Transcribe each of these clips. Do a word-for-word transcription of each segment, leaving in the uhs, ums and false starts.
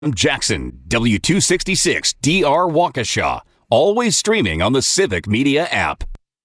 Jackson, W two sixty-six D R Waukesha. Always streaming on the Civic Media app.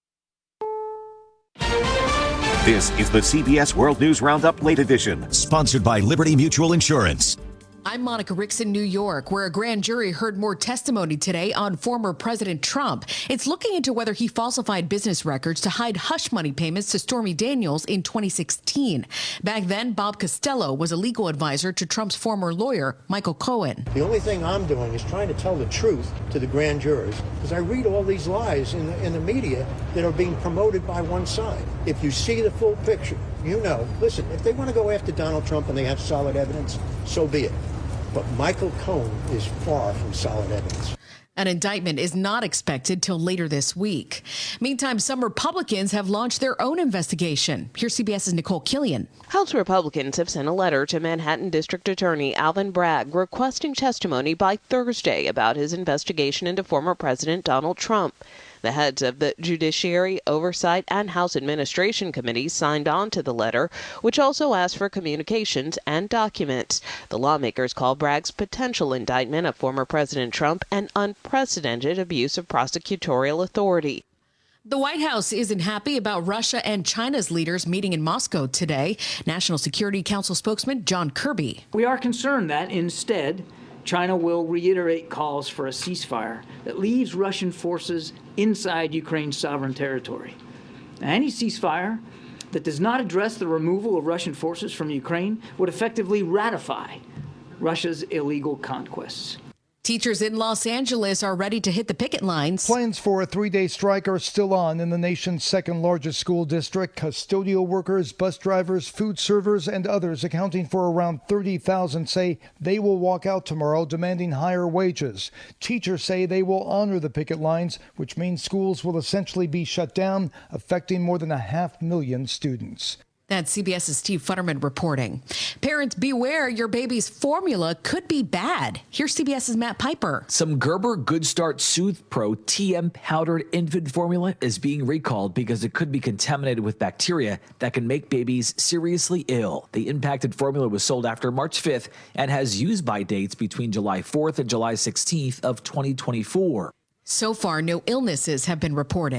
This is the C B S World News Roundup Late Edition, sponsored by Liberty Mutual Insurance. I'm Monica Ricks in New York, where a grand jury heard more testimony today on former President Trump. It's looking into whether he falsified business records to hide hush money payments to Stormy Daniels in twenty sixteen. Back then, Bob Costello was a legal advisor to Trump's former lawyer, Michael Cohen. The only thing I'm doing is trying to tell the truth to the grand jurors, because I read all these lies in the, in the media that are being promoted by one side. If you see the full picture, you know, listen, if they want to go after Donald Trump and they have solid evidence, so be it. But Michael Cohen is far from solid evidence. An indictment is not expected till later this week. Meantime, some Republicans have launched their own investigation. Here's CBS's Nicole Killian. House Republicans have sent a letter to Manhattan District Attorney Alvin Bragg requesting testimony by Thursday about his investigation into former President Donald Trump. The heads of the Judiciary, Oversight, and House Administration Committees signed on to the letter, which also asked for communications and documents. The lawmakers call Bragg's potential indictment of former President Trump an unprecedented abuse of prosecutorial authority. The White House isn't happy about Russia and China's leaders meeting in Moscow today. National Security Council spokesman John Kirby. We are concerned that instead, China will reiterate calls for a ceasefire that leaves Russian forces inside Ukraine's sovereign territory. Now, any ceasefire that does not address the removal of Russian forces from Ukraine would effectively ratify Russia's illegal conquests. Teachers in Los Angeles are ready to hit the picket lines. Plans for a three-day strike are still on in the nation's second largest school district. Custodial workers, bus drivers, food servers, and others accounting for around thirty thousand say they will walk out tomorrow demanding higher wages. Teachers say they will honor the picket lines, which means schools will essentially be shut down, affecting more than a half million students. That's CBS's Steve Futterman reporting. Parents, beware, your baby's formula could be bad. Here's CBS's Matt Piper. Some Gerber Good Start Soothe Pro T M powdered infant formula is being recalled because it could be contaminated with bacteria that can make babies seriously ill. The impacted formula was sold after March fifth and has use-by dates between July fourth and July sixteenth of twenty twenty-four. So far, no illnesses have been reported.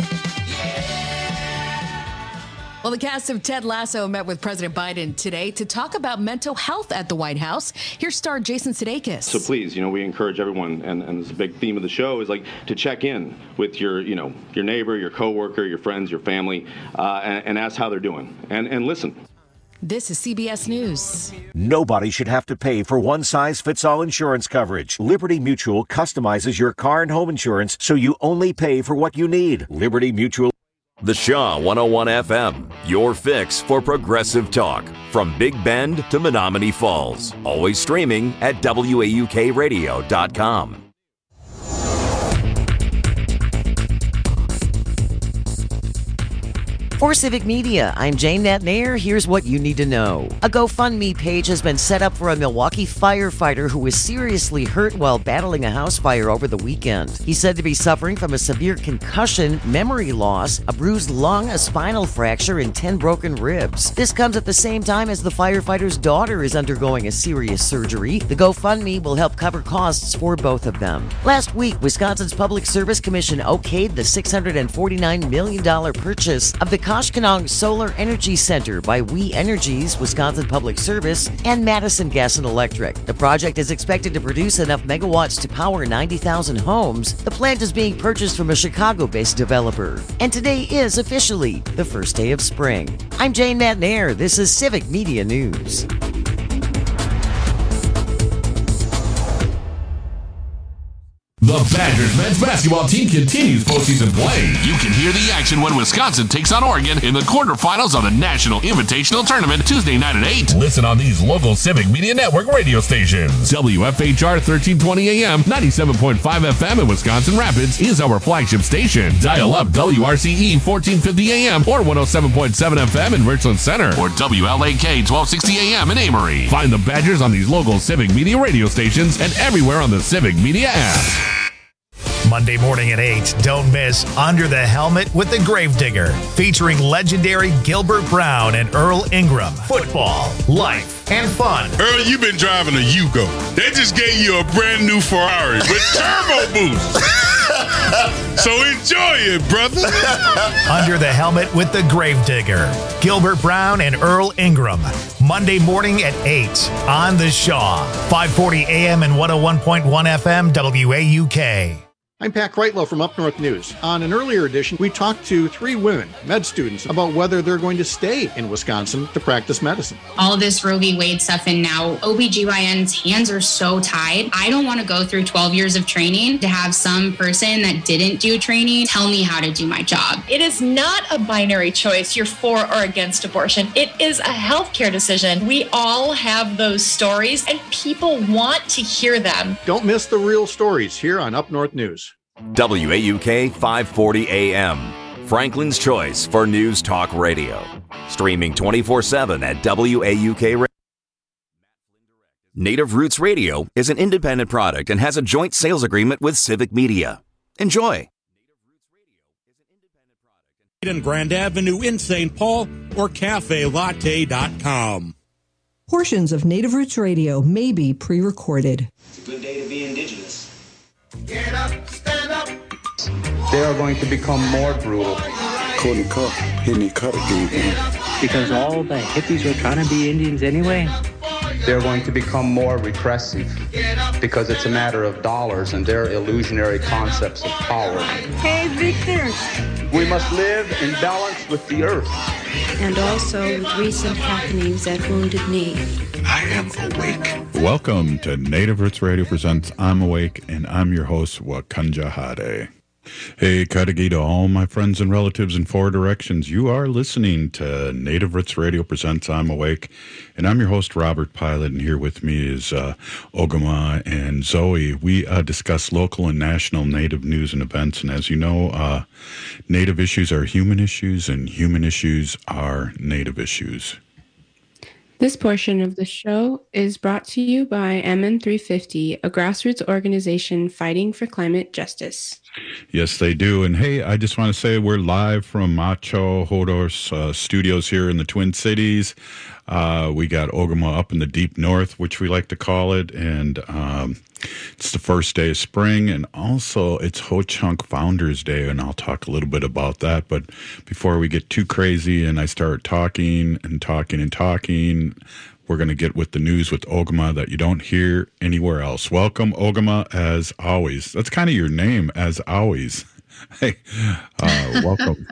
Well, the cast of Ted Lasso met with President Biden today to talk about mental health at the White House. Here's star Jason Sudeikis. So please, you know, we encourage everyone, and, and this is a big theme of the show, is like to check in with your, you know, your neighbor, your coworker, your friends, your family, uh, and, and ask how they're doing, and, and listen. This is C B S News. Nobody should have to pay for one-size-fits-all insurance coverage. Liberty Mutual customizes your car and home insurance so you only pay for what you need. Liberty Mutual. The Shaw one oh one F M, your fix for progressive talk. From Big Bend to Menominee Falls. Always streaming at W A U K radio dot com. For Civic Media, I'm Jane Natnair. Here's what you need to know. A GoFundMe page has been set up for a Milwaukee firefighter who was seriously hurt while battling a house fire over the weekend. He's said to be suffering from a severe concussion, memory loss, a bruised lung, a spinal fracture, and ten broken ribs. This comes at the same time as the firefighter's daughter is undergoing a serious surgery. The GoFundMe will help cover costs for both of them. Last week, Wisconsin's Public Service Commission okayed the six hundred forty-nine million dollars purchase of the Koshkonong Solar Energy Center by We Energies, Wisconsin Public Service, and Madison Gas and Electric. The project is expected to produce enough megawatts to power ninety thousand homes. The plant is being purchased from a Chicago-based developer. And today is officially the first day of spring. I'm Jane Natnair. This is Civic Media News. The Badgers men's basketball team continues postseason play. You can hear the action when Wisconsin takes on Oregon in the quarterfinals of the National Invitational Tournament Tuesday night at eight. Listen on these local Civic Media Network radio stations. W F H R thirteen twenty A M, ninety-seven point five F M in Wisconsin Rapids is our flagship station. Dial up W R C E fourteen fifty A M or one oh seven point seven F M in Richland Center or W L A K twelve sixty A M in Amory. Find the Badgers on these local Civic Media radio stations and everywhere on the Civic Media app. Monday morning at eight, don't miss Under the Helmet with the Gravedigger, featuring legendary Gilbert Brown and Earl Ingram. Football, life, and fun. Earl, you've been driving a Yugo. They just gave you a brand new Ferrari with turbo boost. So enjoy it, brother. Under the Helmet with the Gravedigger, Gilbert Brown and Earl Ingram. Monday morning at eight on the Shaw. five forty A M and one oh one point one F M W A U K. I'm Pat Kreitlow from Up North News. On an earlier edition, we talked to three women, med students, about whether they're going to stay in Wisconsin to practice medicine. All this Roe v. Wade stuff, and now O B G Y N's hands are so tied. I don't want to go through twelve years of training to have some person that didn't do training tell me how to do my job. It is not a binary choice, you're for or against abortion. It is a healthcare decision. We all have those stories, and people want to hear them. Don't miss the real stories here on Up North News. W A U K five forty A M, Franklin's choice for news talk radio. Streaming twenty-four seven at W A U K Radio. Native Roots Radio is an independent product and has a joint sales agreement with Civic Media. Enjoy. In Grand Avenue in Saint Paul or cafe latte dot com. Portions of Native Roots Radio may be pre-recorded. It's a good day to be indigenous. Get up, stand up. They are going to become more brutal. Couldn't cut, any cut again. Because all the hippies were trying to be Indians anyway. They're going to become more repressive because it's a matter of dollars and their illusionary concepts of power. Hey, Victor. We must live in balance with the earth. And also with recent happenings at Wounded Knee. I am awake. Welcome to Native Roots Radio presents I'm Awake, and I'm your host, Wakanja Hade. Hey, Kadagi to all my friends and relatives in four directions. You are listening to Native Roots Radio presents I'm Awake, and I'm your host, Robert Pilot, and here with me is uh, Ogama and Zoe. We uh, discuss local and national Native news and events, and as you know, uh, Native issues are human issues, and human issues are Native issues. This portion of the show is brought to you by M N three fifty, a grassroots organization fighting for climate justice. Yes, they do. And hey, I just want to say we're live from Macho Hodor's uh, studios here in the Twin Cities. Uh, we got Ogama up in the deep north, which we like to call it. And um, it's the first day of spring. And also it's Ho Chunk Founders Day. And I'll talk a little bit about that. But before we get too crazy and I start talking and talking and talking, we're going to get with the news with Ogama that you don't hear anywhere else. Welcome, Ogama, as always. That's kind of your name, as always. Hey, uh, welcome.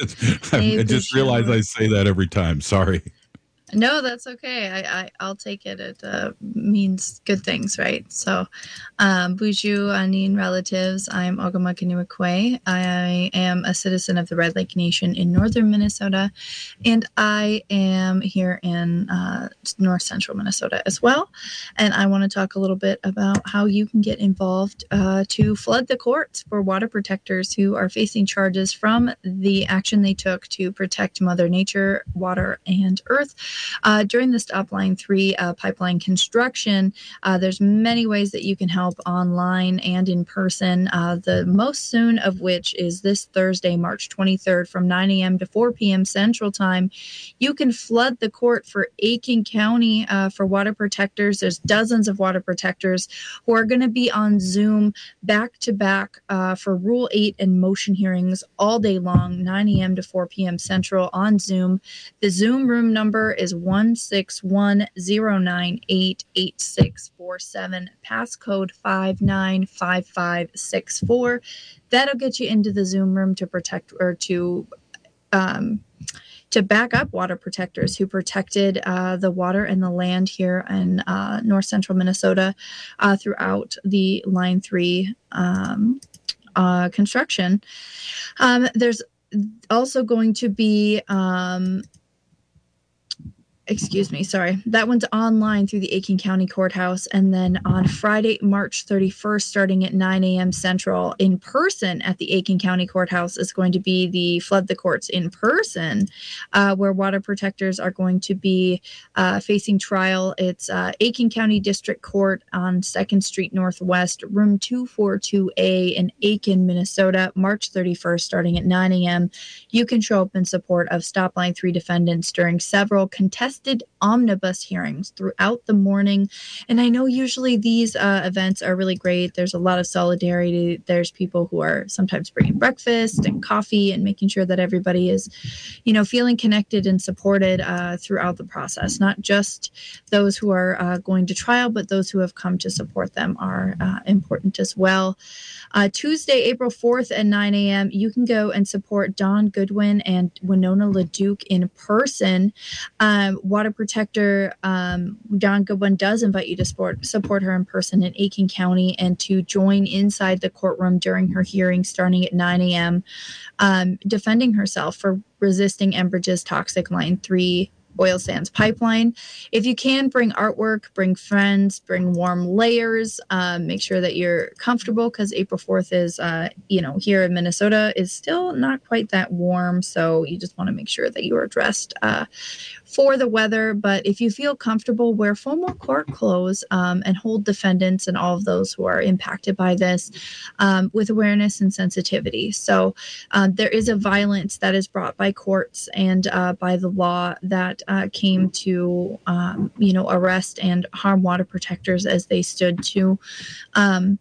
I, I just realized I say that every time. Sorry. No, that's okay. I, I, I'll take it. It uh, means good things, right? So, um, Buju, Anin relatives, I'm Ogama Kanuakwe. I am a citizen of the Red Lake Nation in northern Minnesota, and I am here in uh, north central Minnesota as well. And I want to talk a little bit about how you can get involved uh, to flood the courts for water protectors who are facing charges from the action they took to protect Mother Nature, water, and earth. Uh, during the Stop Line three uh, pipeline construction, uh, there's many ways that you can help online and in person, uh, the most soon of which is this Thursday, March twenty-third from nine a.m. to four p.m. Central Time. You can flood the court for Aiken County uh, for water protectors. There's dozens of water protectors who are going to be on Zoom back to back uh, for Rule eight and motion hearings all day long, nine a.m. to four p.m. Central on Zoom. The Zoom room number is one six one zero nine eight eight six four seven, passcode five nine five five six four. That'll get you into the Zoom room to protect or to um, to back up water protectors who protected uh, the water and the land here in uh, north central Minnesota uh, throughout the Line three um, uh, construction. Um, there's also going to be um, excuse me, sorry. That one's online through the Aiken County Courthouse. And then on Friday, March thirty-first, starting at nine a.m. Central, in person at the Aiken County Courthouse is going to be the Flood the Courts in person, uh, where water protectors are going to be uh, facing trial. It's uh, Aiken County District Court on second Street Northwest, room two forty-two A in Aiken, Minnesota, March thirty-first, starting at nine a.m. You can show up in support of Stop Line three defendants during several contested omnibus hearings throughout the morning. And I know usually these uh, events are really great. There's a lot of solidarity. There's people who are sometimes bringing breakfast and coffee and making sure that everybody is, you know, feeling connected and supported uh, throughout the process. Not just those who are uh, going to trial, but those who have come to support them are uh, important as well. Uh, Tuesday, April fourth at nine a.m., you can go and support Dawn Goodwin and Winona LaDuke in person. Um, water protector um, Dawn Goodwin does invite you to support, support her in person in Aiken County and to join inside the courtroom during her hearing starting at nine a.m., um, defending herself for resisting Enbridge's toxic Line three oil sands pipeline. If you can, bring artwork, bring friends, bring warm layers, um, make sure that you're comfortable because April fourth is, uh, you know, here in Minnesota is still not quite that warm. So you just want to make sure that you are dressed uh, for the weather. But if you feel comfortable, wear formal court clothes um, and hold defendants and all of those who are impacted by this um, with awareness and sensitivity. So uh, there is a violence that is brought by courts and uh, by the law that Uh, came to, um, you know, arrest and harm water protectors as they stood to um,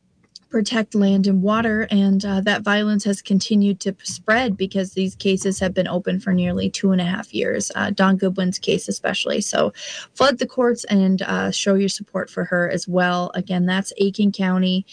protect land and water. And uh, that violence has continued to spread because these cases have been open for nearly two and a half years. Uh, Dawn Goodwin's case especially. So flood the courts and uh, show your support for her as well. Again, that's Aiken County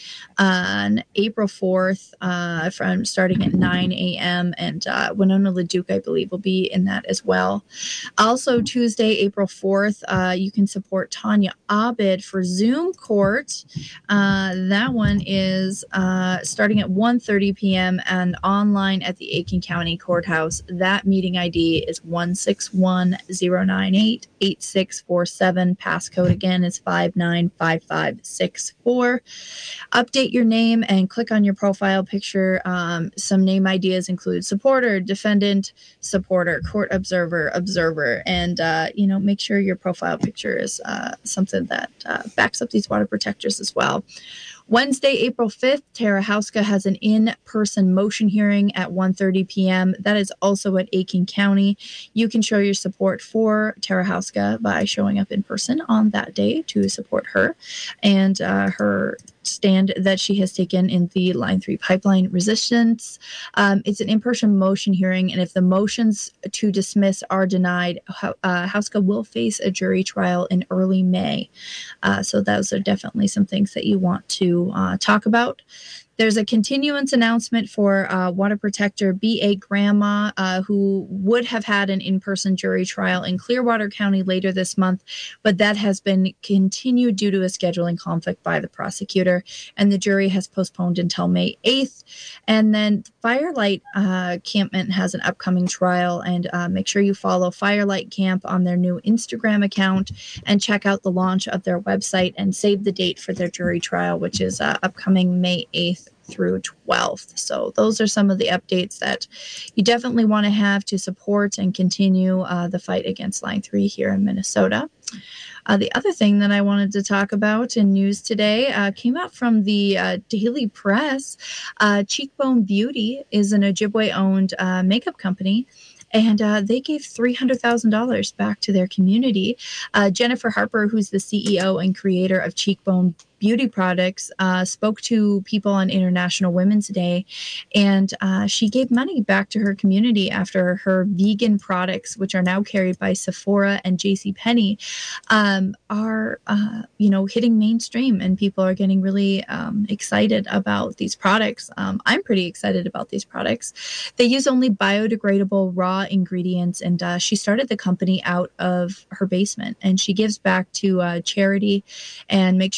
on April fourth uh, from starting at nine a.m. And uh, Winona LaDuke, I believe, will be in that as well. Also, Tuesday, April fourth, uh, you can support Tanya Abid for Zoom court. Uh, that one is is uh, starting at one thirty p.m. and online at the Aiken County Courthouse. That meeting I D is one six one zero nine eight eight six four seven. Passcode again is five nine five five six four. Update your name and click on your profile picture. Um, some name ideas include supporter, defendant, supporter, court observer, observer, and uh, you know, make sure your profile picture is uh, something that uh, backs up these water protectors as well. Wednesday, April fifth, Tara Houska has an in-person motion hearing at one thirty p.m. That is also at Aiken County. You can show your support for Tara Houska by showing up in person on that day to support her and uh, her stand that she has taken in the Line three pipeline resistance. Um, it's an in-person motion hearing, and if the motions to dismiss are denied, uh, Houska will face a jury trial in early May. Uh, so those are definitely some things that you want to uh, talk about. There's a continuance announcement for uh, water protector B A Grandma, uh, who would have had an in-person jury trial in Clearwater County later this month, but that has been continued due to a scheduling conflict by the prosecutor, and the jury has postponed until May eighth. And then Firelight uh, Campment has an upcoming trial, and uh, make sure you follow Firelight Camp on their new Instagram account and check out the launch of their website and save the date for their jury trial, which is uh, upcoming May eighth through twelfth. So those are some of the updates that you definitely want to have to support and continue uh, the fight against Line three here in Minnesota. Uh, the other thing that I wanted to talk about in news today uh, came out from the uh, Daily Press. Uh, Cheekbone Beauty is an Ojibwe-owned uh, makeup company, and uh, they gave three hundred thousand dollars back to their community. Uh, Jennifer Harper, who's the C E O and creator of Cheekbone Beauty Products, uh, spoke to people on International Women's Day, and uh, she gave money back to her community after her vegan products, which are now carried by Sephora and JCPenney, um, are uh, you know hitting mainstream, and people are getting really um, excited about these products. Um, I'm pretty excited about these products. They use only biodegradable raw ingredients, and uh, she started the company out of her basement, and she gives back to uh, charity and makes sure that her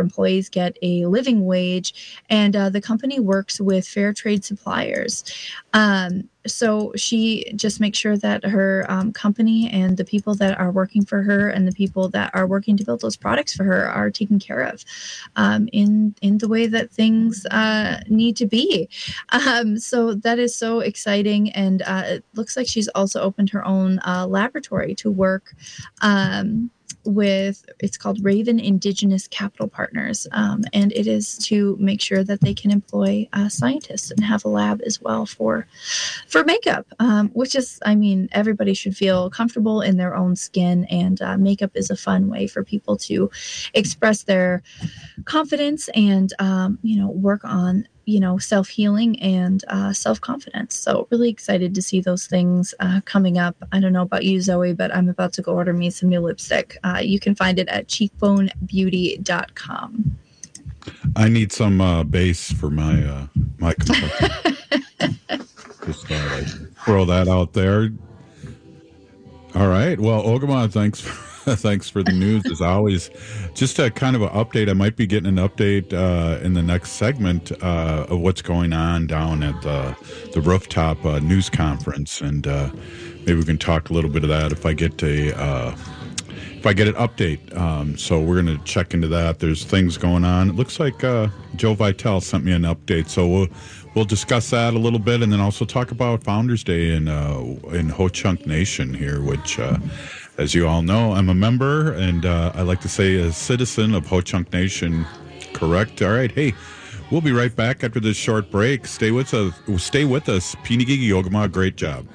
employees get a living wage, and uh, the company works with fair trade suppliers. Um, so she just makes sure that her um, company and the people that are working for her and the people that are working to build those products for her are taken care of um, in in the way that things uh, need to be. Um, so that is so exciting, and uh, it looks like she's also opened her own uh, laboratory to work um, with, it's called Raven Indigenous Capital Partners, um, and it is to make sure that they can employ uh, scientists and have a lab as well for for makeup, um, which is, I mean, everybody should feel comfortable in their own skin, and uh, makeup is a fun way for people to express their confidence and, um, you know, work on you know, self-healing and uh, self-confidence. So really excited to see those things uh, coming up. I don't know about you, Zoe, but I'm about to go order me some new lipstick. Uh, you can find it at cheekbone beauty dot com. I need some uh, base for my uh, my complexion. Just thought I'd throw that out there. All right. Well, Ogama, thanks for thanks for the news as always. Just a kind of an update. I might be getting an update uh, in the next segment uh, of what's going on down at the the rooftop uh, news conference, and uh, maybe we can talk a little bit of that if I get a uh, if I get an update. Um, so we're going to check into that. There's things going on. It looks like uh, Joe Vitale sent me an update, so we'll we'll discuss that a little bit, and then also talk about Founders Day in uh, in Ho Chunk Nation here, which. Uh, As you all know, I'm a member, and uh, I like to say a citizen of Ho Chunk Nation. Correct? All right. Hey, we'll be right back after this short break. Stay with us. Stay with us. Pinigigi Ogama, great job.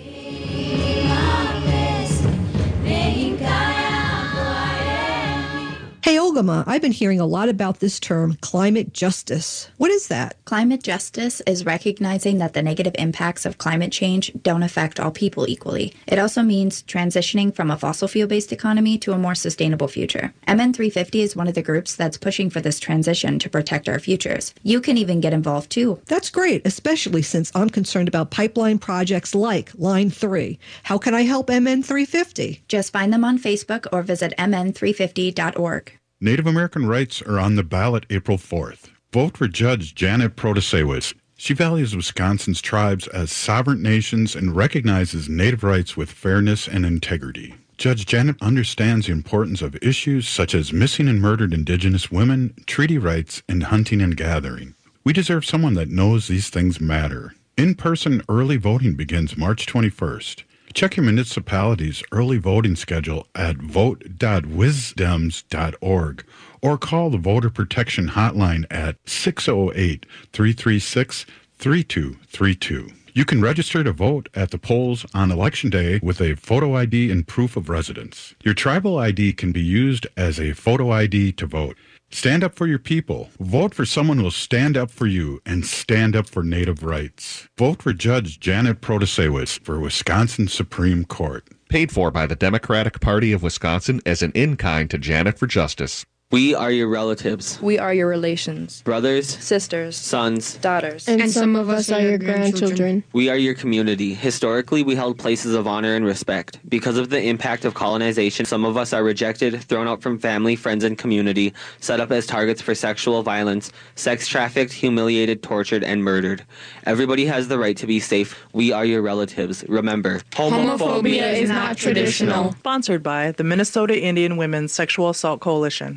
Hey, Ogama, I've been hearing a lot about this term, climate justice. What is that? Climate justice is recognizing that the negative impacts of climate change don't affect all people equally. It also means transitioning from a fossil fuel-based economy to a more sustainable future. M N three fifty is one of the groups that's pushing for this transition to protect our futures. You can even get involved too. That's great, especially since I'm concerned about pipeline projects like Line three. How can I help M N three fifty? Just find them on Facebook or visit m n three fifty dot org. Native American rights are on the ballot April fourth. Vote for Judge Janet Protasewicz. She values Wisconsin's tribes as sovereign nations and recognizes Native rights with fairness and integrity. Judge Janet understands the importance of issues such as missing and murdered Indigenous women, treaty rights, and hunting and gathering. We deserve someone that knows these things matter. In-person early voting begins March twenty-first. Check your municipality's early voting schedule at vote dot wisdems dot org or call the Voter Protection Hotline at six oh eight, three three six, three two three two. You can register to vote at the polls on Election Day with a photo I D and proof of residence. Your tribal I D can be used as a photo I D to vote. Stand up for your people. Vote for someone who will stand up for you and stand up for Native rights. Vote for Judge Janet Protasewicz for Wisconsin Supreme Court. Paid for by the Democratic Party of Wisconsin as an in-kind to Janet for Justice. We are your relatives. We are your relations. Brothers, sisters, sons, daughters. And, and some of us are your grandchildren. We are your community. Historically, we held places of honor and respect. Because of the impact of colonization, some of us are rejected, thrown out from family, friends, and community, set up as targets for sexual violence, sex trafficked, humiliated, tortured, and murdered. Everybody has the right to be safe. We are your relatives. Remember, homophobia is not traditional. Sponsored by the Minnesota Indian Women's Sexual Assault Coalition.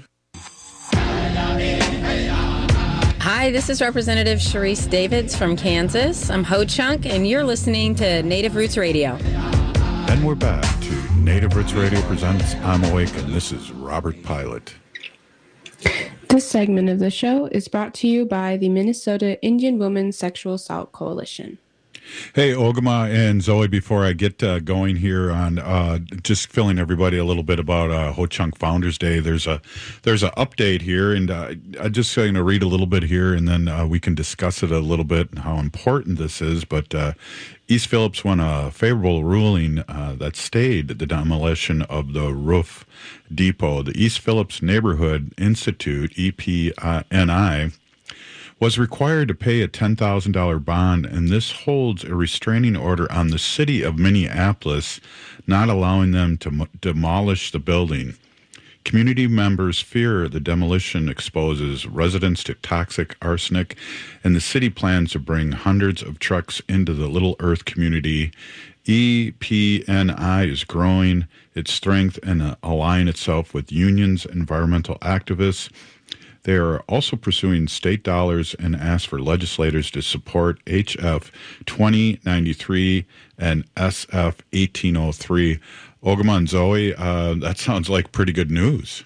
Hi, this is Representative Sharice Davids from Kansas. I'm Ho Chunk, and you're listening to Native Roots Radio. And we're back to Native Roots Radio presents I'm Awake, and this is Robert Pilot. This segment of the show is brought to you by the Minnesota Indian Women's Sexual Assault Coalition. Hey, Ogama and Zoe, before I get uh, going here on uh, just filling everybody a little bit about uh, Ho Chunk Founders Day, there's a there's an update here, and uh, I'm just going to read a little bit here, and then uh, we can discuss it a little bit and how important this is. But uh, East Phillips won a favorable ruling uh, that stayed the demolition of the roof depot. The East Phillips Neighborhood Institute, E P N I, was required to pay a ten thousand dollars bond, and this holds a restraining order on the city of Minneapolis, not allowing them to m- demolish the building. Community members fear the demolition exposes residents to toxic arsenic, and the city plans to bring hundreds of trucks into the Little Earth community. E P N I is growing its strength and uh, aligning itself with unions, environmental activists. They are also pursuing state dollars and ask for legislators to support H F twenty ninety-three and S F eighteen oh three. Ogama and Zoe, uh, that sounds like pretty good news.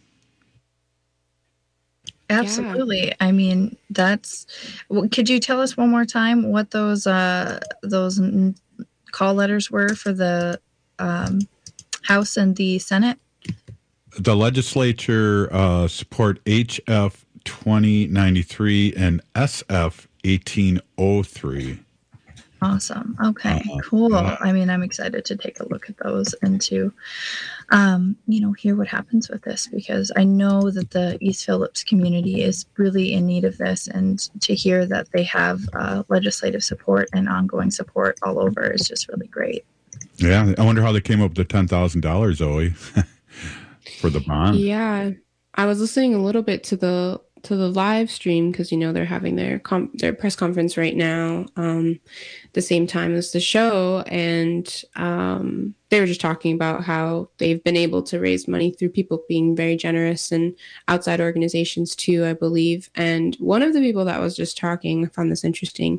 Absolutely. Yeah. I mean, that's. Could you tell us one more time what those uh, those call letters were for the um, House and the Senate? The legislature uh, support H F twenty ninety-three and S F eighteen oh three. Awesome. Okay, uh, cool. Uh, I mean, I'm excited to take a look at those and to, um, you know, hear what happens with this, because I know that the East Phillips community is really in need of this, and to hear that they have uh, legislative support and ongoing support all over is just really great. Yeah, I wonder how they came up with the ten thousand dollars, Zoe, for the bond. Yeah, I was listening a little bit to the to the live stream because, you know, they're having their com- their press conference right now, um, the same time as the show. And um, they were just talking about how they've been able to raise money through people being very generous and outside organizations too, I believe. And one of the people that was just talking, I found this interesting,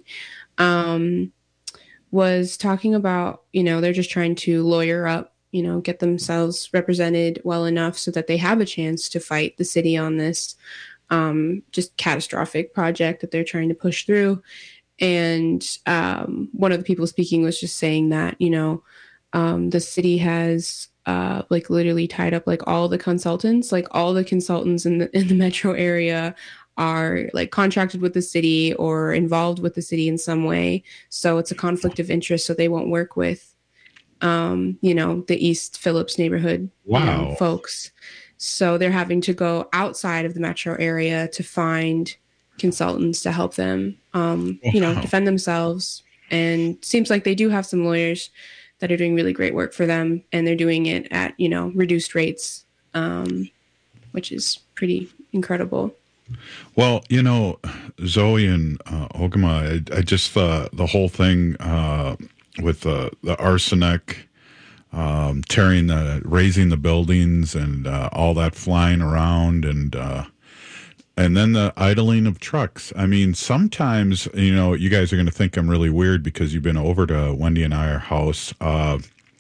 um, was talking about, you know, they're just trying to lawyer up, you know, get themselves represented well enough so that they have a chance to fight the city on this Um, just catastrophic project that they're trying to push through. And um, one of the people speaking was just saying that, you know, um, the city has uh, like literally tied up like all the consultants, like all the consultants in the in the metro area are like contracted with the city or involved with the city in some way. So it's a conflict of interest. So they won't work with, um, you know, the East Phillips neighborhood wow. you know, folks. So they're having to go outside of the metro area to find consultants to help them, um, you know, defend themselves. And it seems like they do have some lawyers that are doing really great work for them, and they're doing it at, you know, reduced rates, um, which is pretty incredible. Well, you know, Zoe and uh, Ogama, I, I just uh, the whole thing uh, with uh, the arsenic. Um, tearing the, raising the buildings and uh, all that flying around, and uh, and then the idling of trucks. I mean, sometimes, you know, you guys are going to think I'm really weird because you've been over to Wendy and our house. Uh,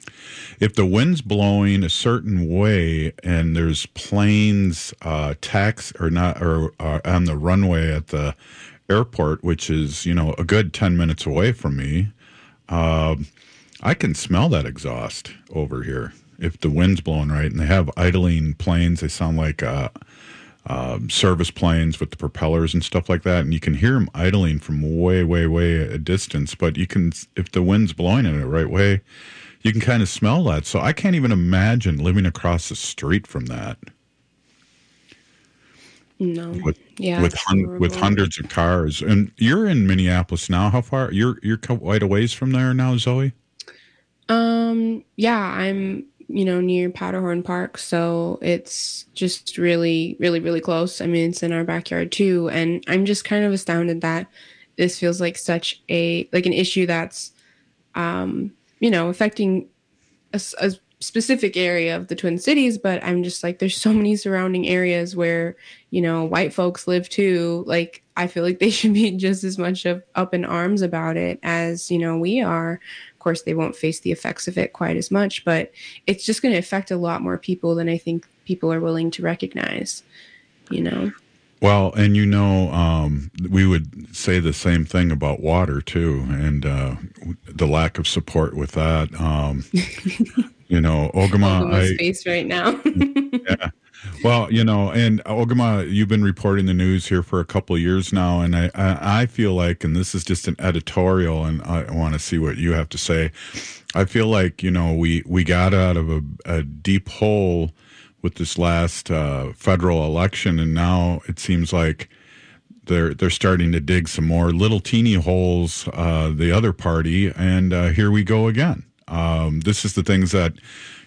if the wind's blowing a certain way and there's planes uh, tax or not or uh, on the runway at the airport, which is, you know, a good ten minutes away from me. Uh, I can smell that exhaust over here if the wind's blowing right, and they have idling planes. They sound like uh, uh, service planes with the propellers and stuff like that, and you can hear them idling from way, way, way a distance. But you can, if the wind's blowing in the right way, you can kind of smell that. So I can't even imagine living across the street from that. No, with yeah, with hun- with hundreds of cars. And you're in Minneapolis now. How far? You're you're quite a ways from there now, Zoe. Um, yeah, I'm, you know, near Powderhorn Park. So it's just really, really, really close. I mean, it's in our backyard too. And I'm just kind of astounded that this feels like such a, like an issue that's, um, you know, affecting a, a specific area of the Twin Cities. But I'm just like, there's so many surrounding areas where, you know, white folks live too. Like, I feel like they should be just as much of up in arms about it as, you know, we are. Of course, they won't face the effects of it quite as much, but it's just going to affect a lot more people than I think people are willing to recognize, you know? Well, and you know, um, we would say the same thing about water too, and uh, the lack of support with that. Um, you know, Ogama, Ogama's I, face right now. yeah. Well, you know, and Ogama, you've been reporting the news here for a couple of years now, and I, I, I feel like, and this is just an editorial, and I want to see what you have to say. I feel like, you know, we, we got out of a, a deep hole with this last uh, federal election, and now it seems like they're they're starting to dig some more little teeny holes, uh, the other party, and uh, here we go again. Um, this is the things that,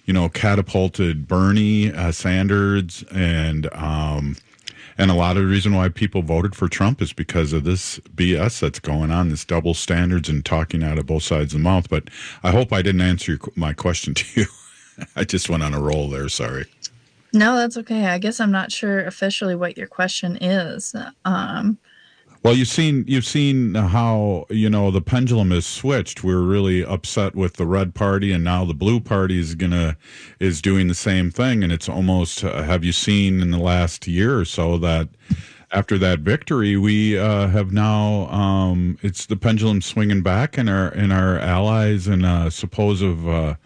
you know, catapulted Bernie uh, Sanders, and um, and a lot of the reason why people voted for Trump is because of this B S that's going on, this double standards and talking out of both sides of the mouth. But I hope I didn't answer your, my question to you. I just went on a roll there. Sorry. No, that's okay. I guess I'm not sure officially what your question is. Um, well, you've seen you've seen how, you know, the pendulum has switched. We're really upset with the red party, and now the blue party is gonna is doing the same thing. And it's almost uh, have you seen in the last year or so that after that victory, we uh, have now um, it's the pendulum swinging back, and our and our allies and uh, supposed uh,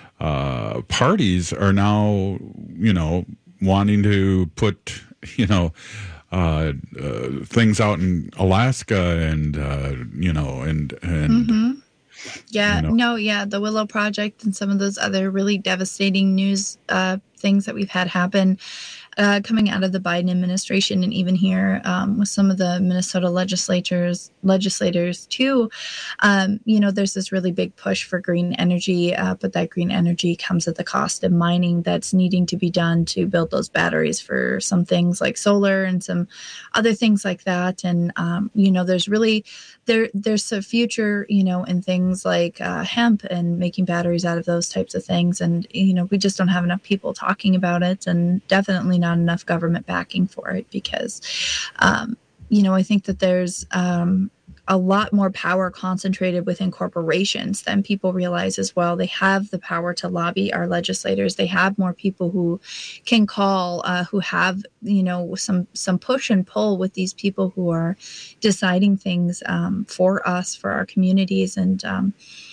uh, parties are now, you know, wanting to put, you know, uh, uh, things out in Alaska and, uh, you know, and, and, mm-hmm. yeah, you know. no, yeah. The Willow Project and some of those other really devastating news, uh, things that we've had happen, uh, coming out of the Biden administration, and even here, um, with some of the Minnesota legislators, legislators too. Um, you know, there's this really big push for green energy, uh, but that green energy comes at the cost of mining that's needing to be done to build those batteries for some things like solar and some other things like that. And, um, you know, there's really, there, there's a future, you know, in things like uh, hemp and making batteries out of those types of things. And, you know, we just don't have enough people talking about it, and definitely not enough government backing for it, because, um, you know, I think that there's um, a lot more power concentrated within corporations than people realize as well. They have the power to lobby our legislators. They have more people who can call, uh, who have, you know, some some push and pull with these people who are deciding things um, for us, for our communities. And um,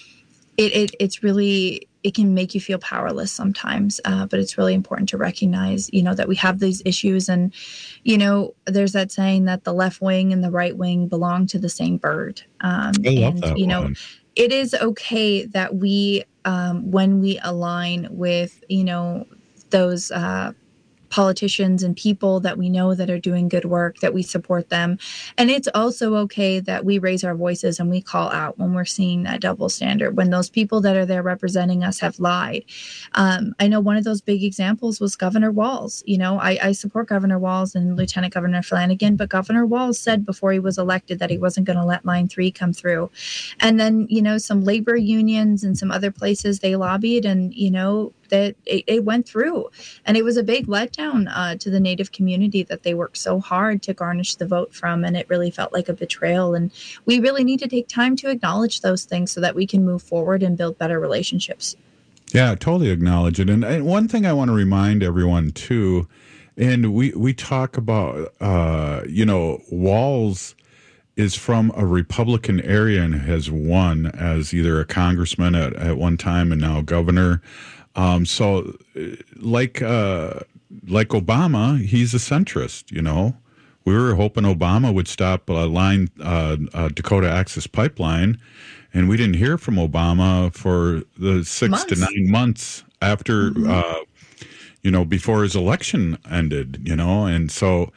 it, it it's really, it can make you feel powerless sometimes, uh, but it's really important to recognize, you know, that we have these issues. And, you know, there's that saying that the left wing and the right wing belong to the same bird. Um, I love and, that you know, one. It is okay that we, um, when we align with, you know, those uh, politicians and people that we know that are doing good work, that we support them. And it's also okay that we raise our voices and we call out when we're seeing that double standard, when those people that are there representing us have lied. Um, I know one of those big examples was Governor Walz. You know, I, I support Governor Walz and Lieutenant Governor Flanagan, but Governor Walz said before he was elected that he wasn't going to let Line three come through. And then, you know, some labor unions and some other places, they lobbied, and, you know, that it, it went through. And it was a big letdown uh, to the Native community that they worked so hard to garnish the vote from. And it really felt like a betrayal. And we really need to take time to acknowledge those things so that we can move forward and build better relationships. Yeah, totally acknowledge it. And, and one thing I want to remind everyone too, and we, we talk about, uh, you know, Walz is from a Republican area and has won as either a congressman at, at one time and now governor. Um, so like, uh, like Obama, he's a centrist, you know. We were hoping Obama would stop a line, uh, uh, Dakota Access Pipeline, and we didn't hear from Obama for the six months. to nine months after, mm-hmm. uh, you know, before his election ended, you know. And so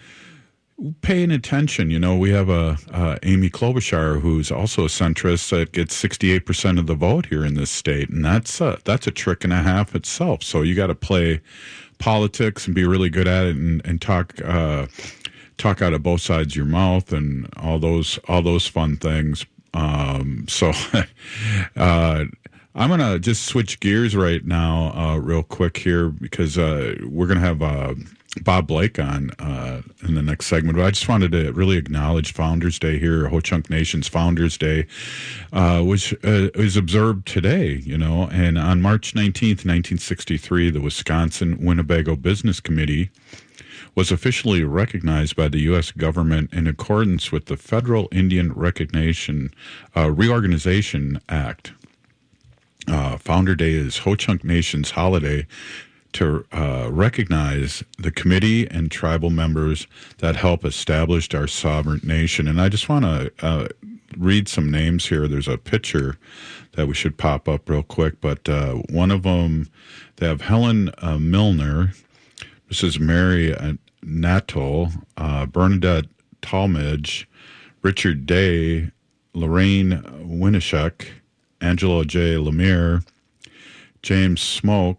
paying attention, you know, we have a uh, Amy Klobuchar, who's also a centrist, that gets sixty-eight percent of the vote here in this state, and that's a, that's a trick and a half itself. So you got to play politics and be really good at it, and, and talk uh, talk out of both sides of your mouth, and all those all those fun things. Um, so uh, I'm gonna just switch gears right now, uh, real quick here, because uh, we're gonna have Uh, Bob Blake on uh, in the next segment. But I just wanted to really acknowledge Founders Day here, Ho Chunk Nation's Founders Day, uh, which uh, is observed today, you know. And on March nineteenth, nineteen sixty-three, the Wisconsin Winnebago Business Committee was officially recognized by the U S government in accordance with the Federal Indian Recognition uh, Reorganization Act. Uh, Founder Day is Ho Chunk Nation's holiday to uh, recognize the committee and tribal members that help establish our sovereign nation. And I just want to uh, read some names here. There's a picture that we should pop up real quick, but uh, one of them, they have Helen uh, Milner, Missus Mary uh, Nattol, uh, Bernadette Talmadge, Richard Day, Lorraine Winishek, Angela J. Lemire, James Smoke,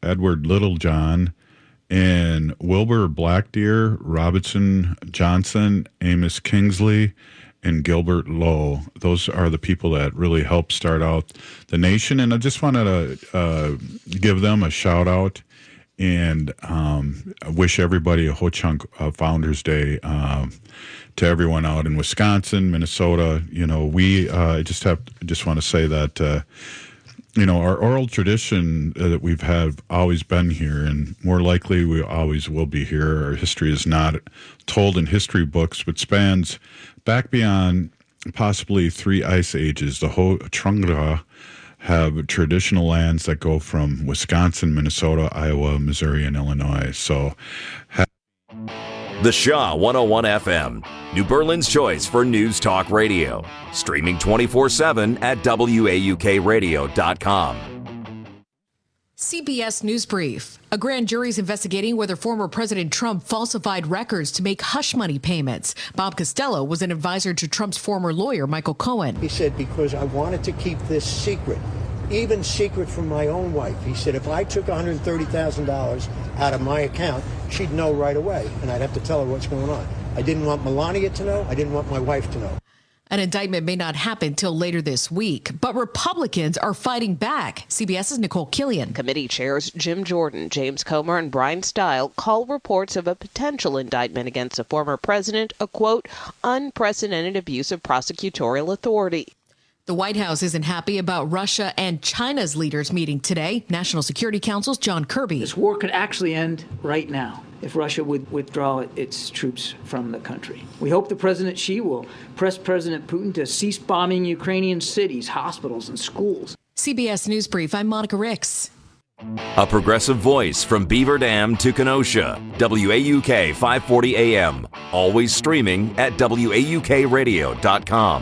Edward Littlejohn, and Wilbur Blackdeer, Robinson Johnson, Amos Kingsley, and Gilbert Lowe. Those are the people that really helped start out the nation. And I just wanted to uh, give them a shout out and um, wish everybody a Ho-Chunk uh, Founders Day uh, to everyone out in Wisconsin, Minnesota. You know, we uh, just have just want to say that, uh, you know, our oral tradition uh, that we've had always been here, and more likely we always will be here. Our history is not told in history books, but spans back beyond possibly three ice ages. The Ho-Chunk have traditional lands that go from Wisconsin, Minnesota, Iowa, Missouri, and Illinois. So, ha- The Shaw one oh one F M, New Berlin's choice for news talk radio. Streaming twenty-four seven at W A U K radio dot com. C B S News Brief. A grand jury is investigating whether former President Trump falsified records to make hush money payments. Bob Costello was an advisor to Trump's former lawyer, Michael Cohen. He said, because I wanted to keep this secret, even secret from my own wife. He said, if I took one hundred thirty thousand dollars out of my account, she'd know right away, and I'd have to tell her what's going on. I didn't want Melania to know. I didn't want my wife to know. An indictment may not happen till later this week, but Republicans are fighting back. CBS's Nicole Killian. Committee chairs Jim Jordan, James Comer, and Brian Stile call reports of a potential indictment against a former president a, quote, unprecedented abuse of prosecutorial authority. The White House isn't happy about Russia and China's leaders meeting today. National Security Council's John Kirby. This war could actually end right now if Russia would withdraw its troops from the country. We hope the President Xi will press President Putin to cease bombing Ukrainian cities, hospitals, and schools. C B S News Brief, I'm Monica Ricks. A progressive voice from Beaver Dam to Kenosha. W A U K five forty A M. Always streaming at W A U K radio dot com.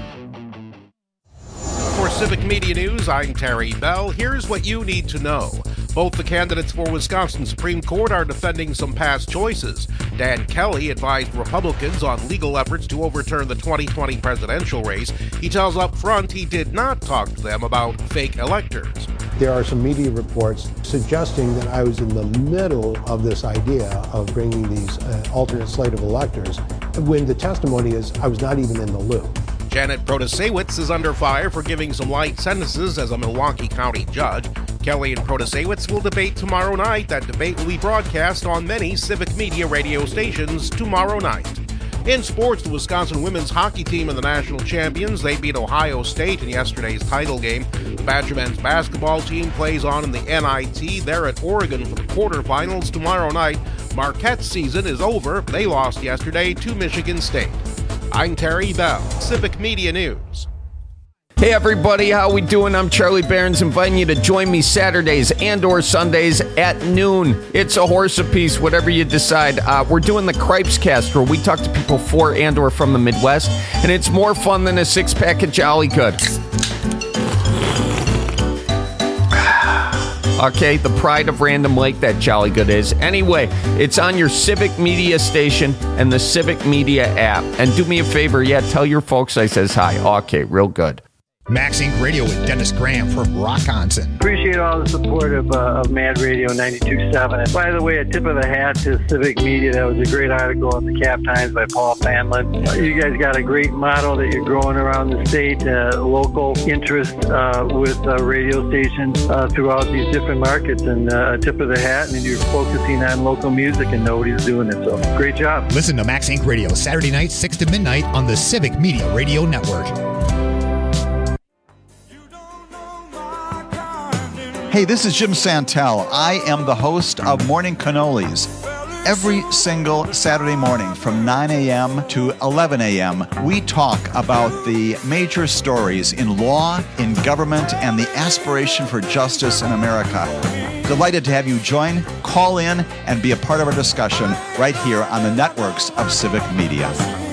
For Civic Media News, I'm Terry Bell. Here's what you need to know. Both the candidates for Wisconsin Supreme Court are defending some past choices. Dan Kelly advised Republicans on legal efforts to overturn the twenty twenty presidential race. He tells up front he did not talk to them about fake electors. There are some media reports suggesting that I was in the middle of this idea of bringing these uh, alternate slate of electors, when the testimony is I was not even in the loop. Janet Protasewicz is under fire for giving some light sentences as a Milwaukee County judge. Kelly and Protasewicz will debate tomorrow night. That debate will be broadcast on many Civic Media radio stations tomorrow night. In sports, the Wisconsin women's hockey team are the national champions. They beat Ohio State in yesterday's title game. The Badger men's basketball team plays on in the N I T. They're at Oregon for the quarterfinals tomorrow night. Marquette's season is over. They lost yesterday to Michigan State. I'm Terry Bell, Civic Media News. Hey everybody, how we doing? I'm Charlie Barons, inviting you to join me Saturdays and or Sundays at noon. It's a horse apiece, whatever you decide. Uh, we're doing the Cripes Cast, where we talk to people for and or from the Midwest, and it's more fun than a six-pack of Jolly Good. Okay, the pride of Random Lake, that Jolly Good is. Anyway, it's on your Civic Media station and the Civic Media app. And do me a favor, yeah, tell your folks I says hi. Okay, real good. Max Inc Radio with Dennis Graham from Rockonson. Appreciate all the support of, uh, of Mad Radio ninety-two point seven. And by the way, a tip of the hat to Civic Media. That was a great article in the Cap Times by Paul Fanlin. Uh, you guys got a great model that you're growing around the state, uh, local interest uh, with uh, radio stations uh, throughout these different markets. And uh, a tip of the hat, and you're focusing on local music, and nobody's doing it. So great job. Listen to Max Inc Radio Saturday night, six to midnight on the Civic Media Radio Network. Hey, this is Jim Santel. I am the host of Morning Cannolis. Every single Saturday morning from nine a.m. to eleven a.m., we talk about the major stories in law, in government, and the aspiration for justice in America. Delighted to have you join, call in, and be a part of our discussion right here on the networks of Civic Media.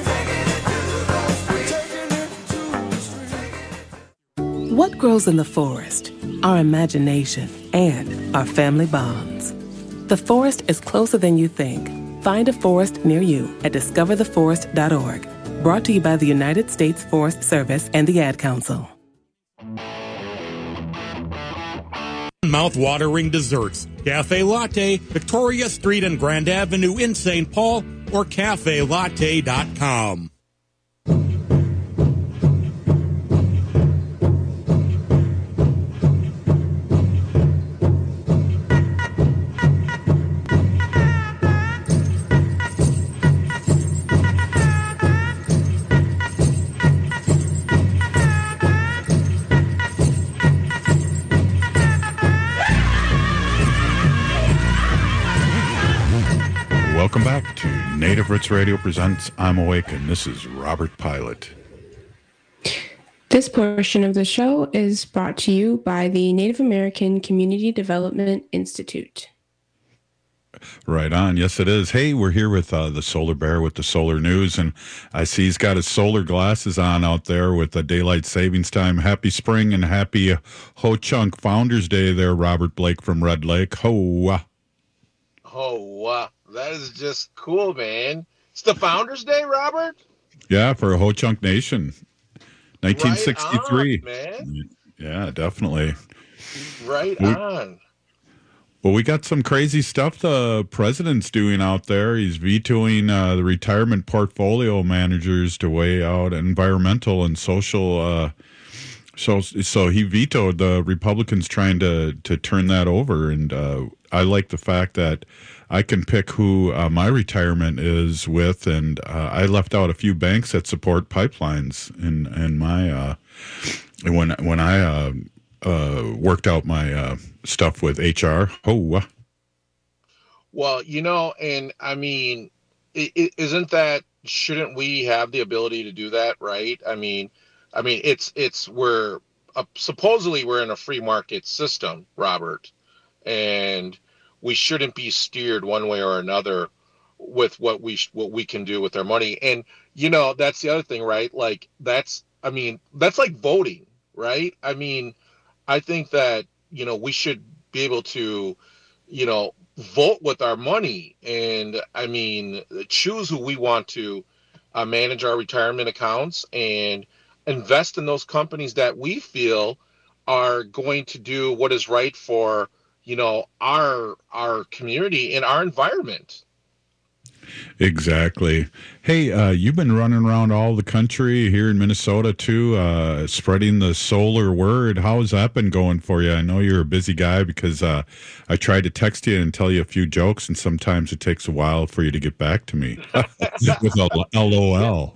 What grows in the forest? Our imagination and our family bonds. The forest is closer than you think. Find a forest near you at discover the forest dot org. Brought to you by the United States Forest Service and the Ad Council. Mouth-watering desserts. Cafe Latte, Victoria Street and Grand Avenue in Saint Paul, or cafe latte dot com. Welcome back to Native Roots Radio presents I'm Awake, and this is Robert Pilot. This portion of the show is brought to you by the Native American Community Development Institute. Right on. Yes, it is. Hey, we're here with uh, the Solar Bear with the solar news, and I see he's got his solar glasses on out there with the daylight savings time. Happy spring and happy Ho Chunk Founders Day there, Robert Blake from Red Lake. Ho! Oh, wow. That is just cool, man. It's the Founders Day, Robert? Yeah, for Ho Chunk Nation. nineteen sixty-three. Right on, man. Yeah, definitely. Right we, on. Well, we got some crazy stuff the president's doing out there. He's vetoing uh, the retirement portfolio managers to weigh out environmental and social. Uh, so, so he vetoed the Republicans trying to to turn that over, and uh, I like the fact that I can pick who uh, my retirement is with, and uh, I left out a few banks that support pipelines in in my uh, when when I uh, uh, worked out my uh, stuff with H R. Oh, well, you know, and I mean, it, it, isn't that shouldn't we have the ability to do that, right? I mean, I mean, it's it's we're uh, supposedly we're in a free market system, Robert, and we shouldn't be steered one way or another with what we what we can do with our money. And you know, that's the other thing, right? Like that's, I mean, that's like voting, right? I mean, I think that, you know, we should be able to, you know, vote with our money, and I mean, choose who we want to uh, manage our retirement accounts and invest in those companies that we feel are going to do what is right for, you know, our our community and our environment. Exactly. Hey, uh, you've been running around all the country here in Minnesota too, uh, spreading the solar word. How's that been going for you? I know you're a busy guy because uh, I tried to text you and tell you a few jokes, and sometimes it takes a while for you to get back to me with a L O L.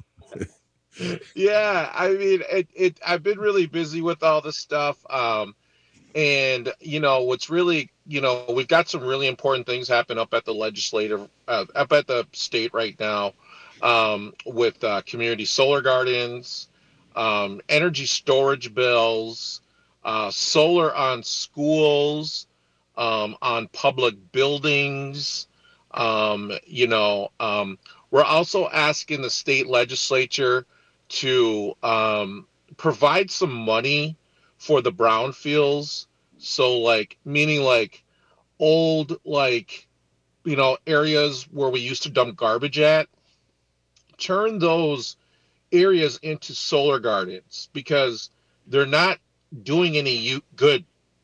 Yeah, I mean, it, it. I've been really busy with all this stuff. Um, And, you know, what's really, you know, we've got some really important things happen up at the legislative, uh, up at the state right now um, with uh, community solar gardens, um, energy storage bills, uh, solar on schools, um, on public buildings. Um, you know, um, we're also asking the state legislature to um, provide some money for the brownfields. So like, meaning like old, like, you know, areas where we used to dump garbage at, turn those areas into solar gardens, because they're not doing any good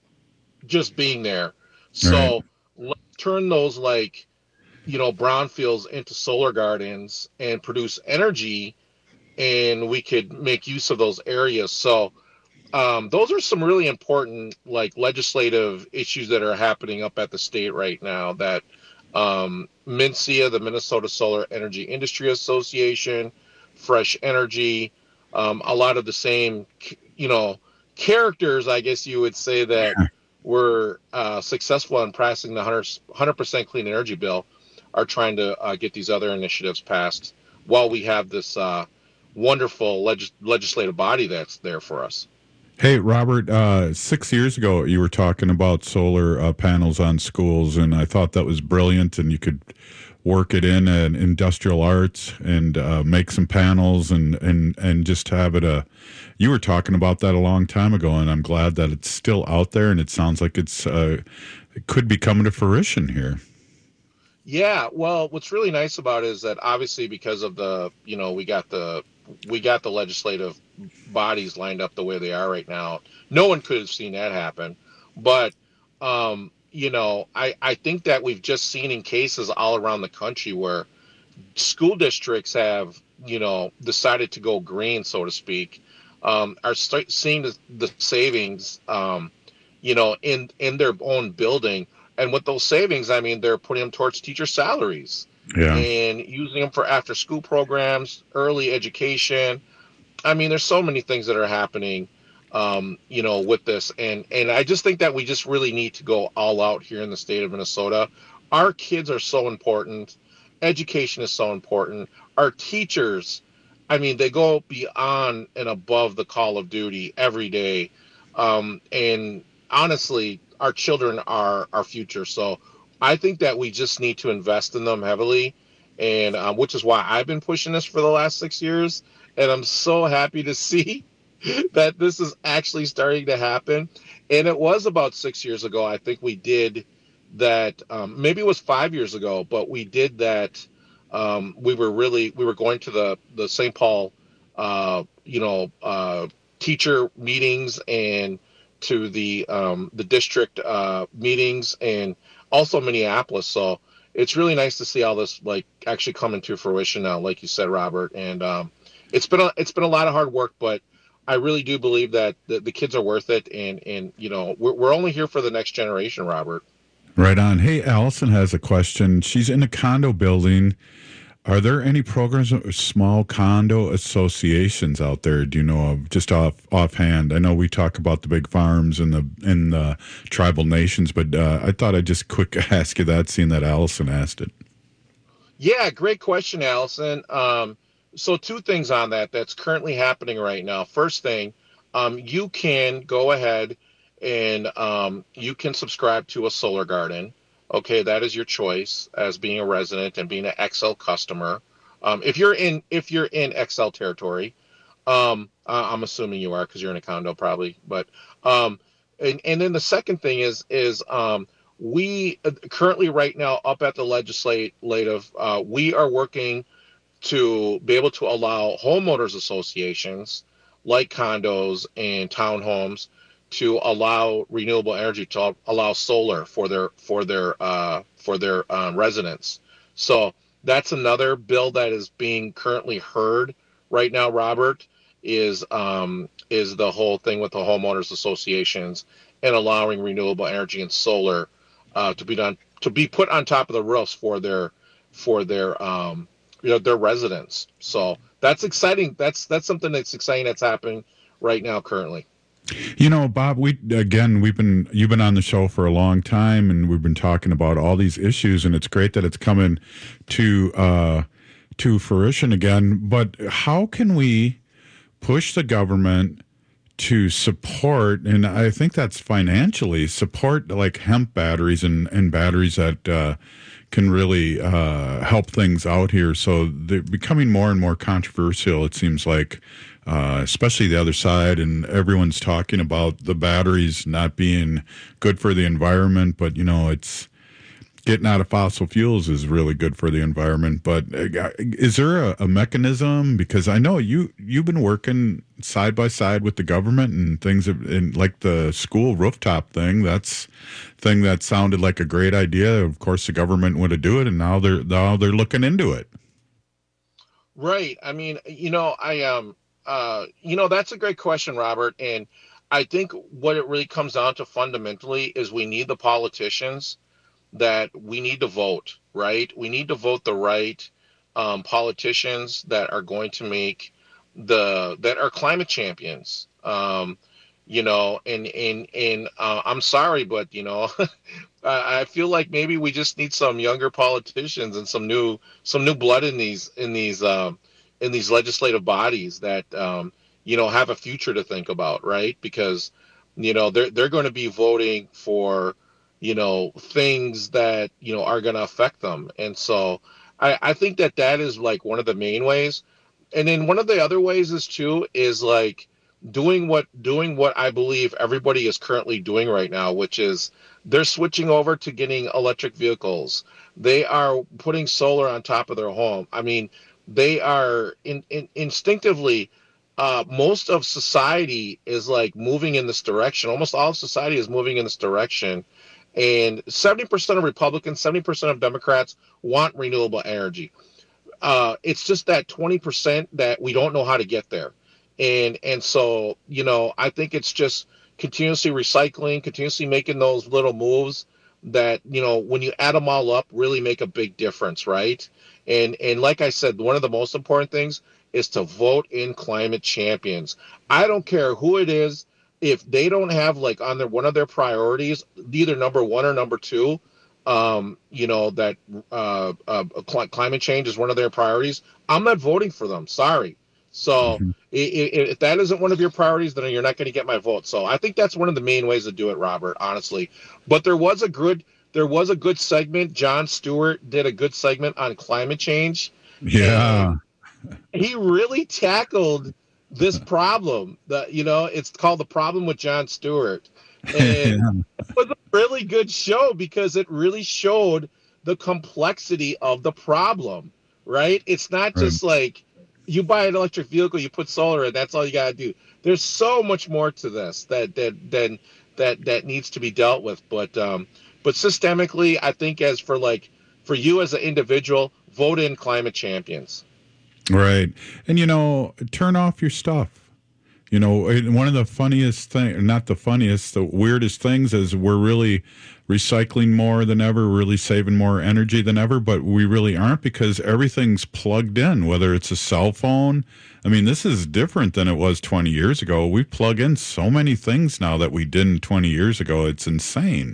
just being there. So right. Let's turn those, like, you know, brownfields into solar gardens and produce energy, and we could make use of those areas. So Um, those are some really important, like, legislative issues that are happening up at the state right now that um, MNSEA, the Minnesota Solar Energy Industry Association, Fresh Energy, um, a lot of the same, you know, characters, I guess you would say, that were uh, successful in passing the one hundred percent clean energy bill are trying to uh, get these other initiatives passed while we have this uh, wonderful leg- legislative body that's there for us. Hey, Robert, uh, six years ago, you were talking about solar uh, panels on schools, and I thought that was brilliant, and you could work it in an industrial arts and uh, make some panels and, and, and just have it a, you were talking about that a long time ago, and I'm glad that it's still out there, and it sounds like it's, uh, it could be coming to fruition here. Yeah, well, what's really nice about it is that obviously because of the, you know, we got the, we got the legislative bodies lined up the way they are right now. No one could have seen that happen, but um, you know, I, I think that we've just seen in cases all around the country where school districts have, you know, decided to go green, so to speak, um, are start seeing the, the savings, um, you know, in, in their own building. And with those savings, I mean, they're putting them towards teacher salaries yeah. and using them for after school programs, early education. I mean, there's so many things that are happening, um, you know, with this. And, and I just think that we just really need to go all out here in the state of Minnesota. Our kids are so important. Education is so important. Our teachers, I mean, they go beyond and above the call of duty every day. Um, and honestly, our children are our future. So I think that we just need to invest in them heavily. And um, which is why I've been pushing this for the last six years. And I'm so happy to see that this is actually starting to happen. And it was about six years ago, I think we did that. Um, maybe it was five years ago, but we did that. Um, we were really, we were going to the, the Saint Paul, uh, you know, uh, teacher meetings and to the, um, the district uh, meetings and also Minneapolis. So it's really nice to see all this like actually coming to fruition now, like you said, Robert. And um, it's been a, it's been a lot of hard work, but I really do believe that the, the kids are worth it. And, and you know, we're, we're only here for the next generation, Robert. Right on. Hey, Allison has a question. She's in a condo building. Are there any programs or small condo associations out there? Do you know of, just off offhand? I know we talk about the big farms and the in the tribal nations, but uh, I thought I'd just quick ask you that, seeing that Allison asked it. Yeah, great question, Allison. Um, so two things on that that's currently happening right now. First thing, um, you can go ahead and um, you can subscribe to a Solar Garden. Okay, that is your choice as being a resident and being an X L customer. Um, if you're in if you're in X L territory, um, I'm assuming you are because you're in a condo probably. But um, and and then the second thing is is um, we currently right now up at the legislative, uh, we are working to be able to allow homeowners associations like condos and townhomes to allow renewable energy, to allow solar for their for their uh, for their um, residents. So that's another bill that is being currently heard right now, Robert, is um, is the whole thing with the homeowners associations and allowing renewable energy and solar uh, to be done to be put on top of the roofs for their for their um, you know their residents. So that's exciting. That's that's something that's exciting that's happening right now currently. You know, Bob, we again we've been you've been on the show for a long time, and we've been talking about all these issues, and it's great that it's coming to uh, to fruition again. But how can we push the government to support, and I think that's financially support, like hemp batteries and and batteries that uh, can really uh, help things out here? So they're becoming more and more controversial, it seems like. Uh, especially the other side, and everyone's talking about the batteries not being good for the environment, but you know, it's getting out of fossil fuels is really good for the environment. But uh, is there a, a mechanism? Because I know you you've been working side by side with the government and things, and like the school rooftop thing. That's thing that sounded like a great idea. Of course, the government would have do it, and now they're now they're looking into it. Right. I mean, you know, I um. Uh, you know, that's a great question, Robert. And I think what it really comes down to fundamentally is we need the politicians that we need to vote, right? We need to vote the right um, politicians that are going to make the, that are climate champions. Um, you know, and, and, and uh, I'm sorry, but, you know, I feel like maybe we just need some younger politicians and some new, some new blood in these, in these, um, in these legislative bodies that, um, you know, have a future to think about, right? Because, you know, they're, they're going to be voting for, you know, things that, you know, are going to affect them. And so I, I think that that is like one of the main ways. And then one of the other ways is too, is like doing what, doing what I believe everybody is currently doing right now, which is they're switching over to getting electric vehicles. They are putting solar on top of their home. I mean, they are in, in, instinctively, uh, most of society is like moving in this direction. Almost all of society is moving in this direction. And seventy percent of Republicans, seventy percent of Democrats want renewable energy. Uh, it's just that twenty percent that we don't know how to get there. And and so, you know, I think it's just continuously recycling, continuously making those little moves that, you know, when you add them all up, really make a big difference, right? And and like I said, one of the most important things is to vote in climate champions. I don't care who it is. If they don't have like on their one of their priorities, either number one or number two, um, you know, that uh, uh, cl- climate change is one of their priorities, I'm not voting for them. Sorry. So mm-hmm. if, if that isn't one of your priorities, then you're not going to get my vote. So I think that's one of the main ways to do it, Robert, honestly. But there was a good there was a good segment. Jon Stewart did a good segment on climate change. Yeah. He really tackled this problem. That, you know, it's called The Problem with Jon Stewart. And it was a really good show because it really showed the complexity of the problem, right? It's not just right. like you buy an electric vehicle, you put solar in, that's all you got to do. There's so much more to this that that that that, that needs to be dealt with. But um, but systemically, I think as for like for you as an individual, vote in climate champions. Right. And, you know, turn off your stuff. You know, one of the funniest thing, not the funniest, the weirdest things is we're really recycling more than ever, really saving more energy than ever, but we really aren't because everything's plugged in, whether it's a cell phone. I mean, this is different than it was twenty years ago. We plug in so many things now that we didn't twenty years ago. It's insane.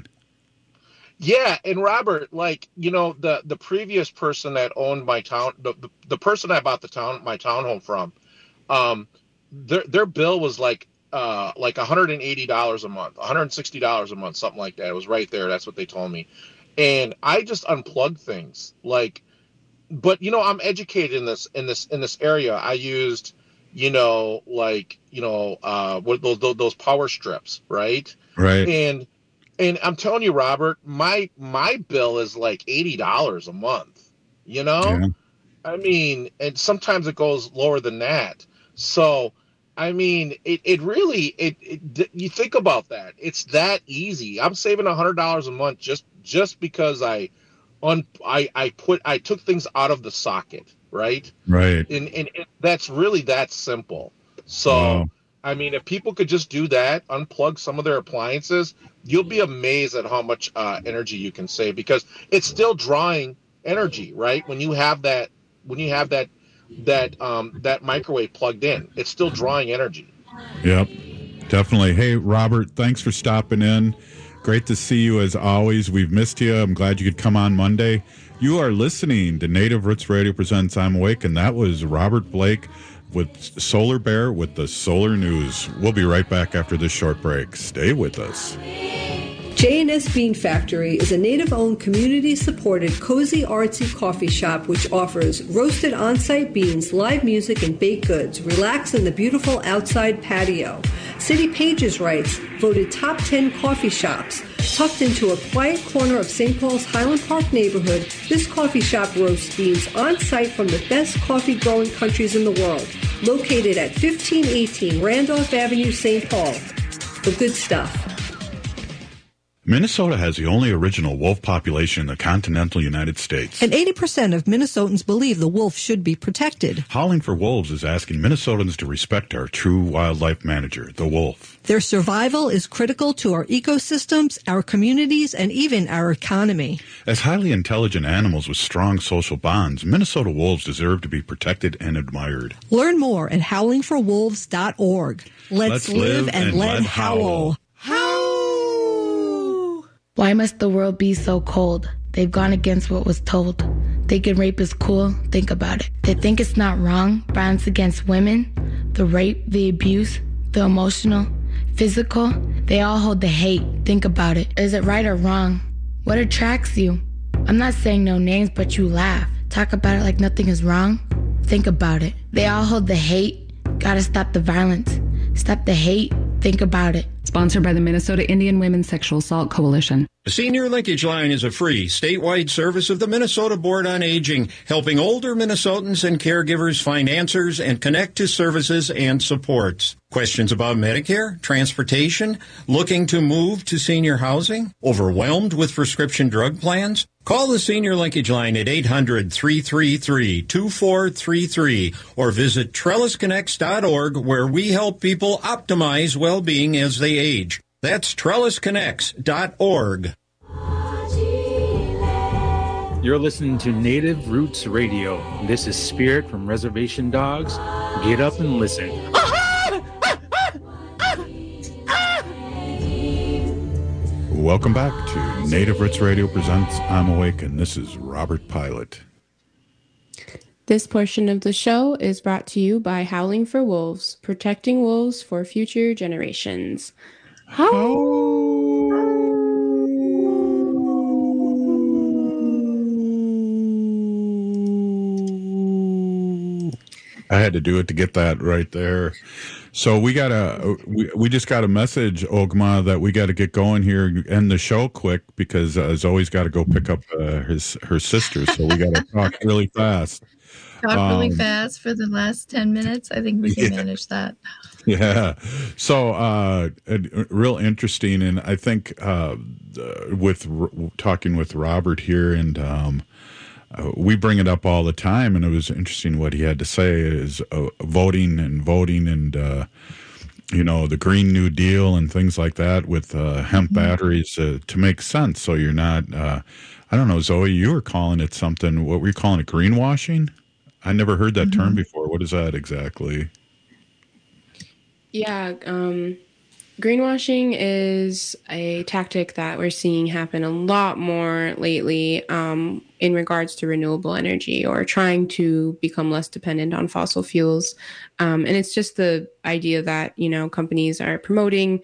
Yeah, and Robert, like, you know, the, the previous person that owned my town, the, the, the person I bought the town, my townhome from, um, their their bill was like uh like one hundred eighty dollars a month, one hundred sixty dollars a month, something like that. It was right there. That's what they told me. And I just unplugged things. Like, but you know, I'm educated in this in this in this area. I used, you know, like, you know, uh what those those power strips, right? Right. And and I'm telling you, Robert, my my bill is like eighty dollars a month. You know? Yeah. I mean, and sometimes it goes lower than that. So, I mean, it, it really, it, it you think about that. It's that easy. I'm saving one hundred dollars a month just just because I un, I, I put I took things out of the socket, right? Right. And, and, and that's really that simple. So, wow. I mean, if people could just do that, unplug some of their appliances, you'll be amazed at how much uh, energy you can save because it's still drawing energy, right? When you have that, when you have that, that um that microwave plugged in, it's still drawing energy. Yep, definitely. Hey, Robert, thanks for stopping in. Great to see you as always. We've missed you. I'm glad you could come on Monday. You are listening to Native Roots Radio Presents I'm Awake, and that was Robert Blake with Solar Bear with the Solar News. We'll be right back after this short break. Stay with us. J and S Bean Factory is a Native-owned, community-supported, cozy, artsy coffee shop which offers roasted on-site beans, live music, and baked goods. Relax in the beautiful outside patio. City Pages writes, voted top ten coffee shops. Tucked into a quiet corner of Saint Paul's Highland Park neighborhood, this coffee shop roasts beans on-site from the best coffee-growing countries in the world. Located at fifteen eighteen Randolph Avenue, Saint Paul. The good stuff. Minnesota has the only original wolf population in the continental United States. And eighty percent of Minnesotans believe the wolf should be protected. Howling for Wolves is asking Minnesotans to respect our true wildlife manager, the wolf. Their survival is critical to our ecosystems, our communities, and even our economy. As highly intelligent animals with strong social bonds, Minnesota wolves deserve to be protected and admired. Learn more at howling for wolves dot org. Let's, Let's live, live and, and let, let howl. Howl! Why must the world be so cold? They've gone against what was told. Thinking rape is cool? Think about it. They think it's not wrong. Violence against women, the rape, the abuse, the emotional, physical, they all hold the hate. Think about it. Is it right or wrong? What attracts you? I'm not saying no names, but you laugh. Talk about it like nothing is wrong. Think about it. They all hold the hate. Gotta stop the violence. Stop the hate. Think about it. Sponsored by the Minnesota Indian Women's Sexual Assault Coalition. The Senior Linkage Line is a free, statewide service of the Minnesota Board on Aging, helping older Minnesotans and caregivers find answers and connect to services and supports. Questions about Medicare, transportation, looking to move to senior housing, overwhelmed with prescription drug plans? Call the Senior Linkage line at eight hundred, three three three, two four three three or visit trellis connects dot org, where we help people optimize well-being as they age. That's trellis connects dot org. You're listening to Native Roots Radio. This is Spirit from Reservation Dogs. Get up and listen. Welcome back to Native Roots Radio presents I'm Awake, and this is Robert Pilot. This portion of the show is brought to you by Howling for Wolves, protecting wolves for future generations. Howl! I had to do it to get that right there. So we got a we, we just got a message, Ogma, that we got to get going here, end the show quick, because uh, Zoe's got to go pick up uh, his her sister. So we got to talk really fast. Talk um, really fast for the last ten minutes. I think we can yeah. manage that. Yeah. So uh, real interesting, and I think uh, with talking with Robert here, and um, Uh, we bring it up all the time, and it was interesting what he had to say is uh, voting and voting and, uh, you know, the Green New Deal and things like that with uh, hemp mm-hmm. batteries uh, to make sense. So you're not, uh, I don't know, Zoe, you were calling it something, what were you calling it, greenwashing? I never heard that mm-hmm. term before. What is that exactly? Yeah, um, greenwashing is a tactic that we're seeing happen a lot more lately um, in regards to renewable energy, or trying to become less dependent on fossil fuels. Um, and it's just the idea that, you know, companies are promoting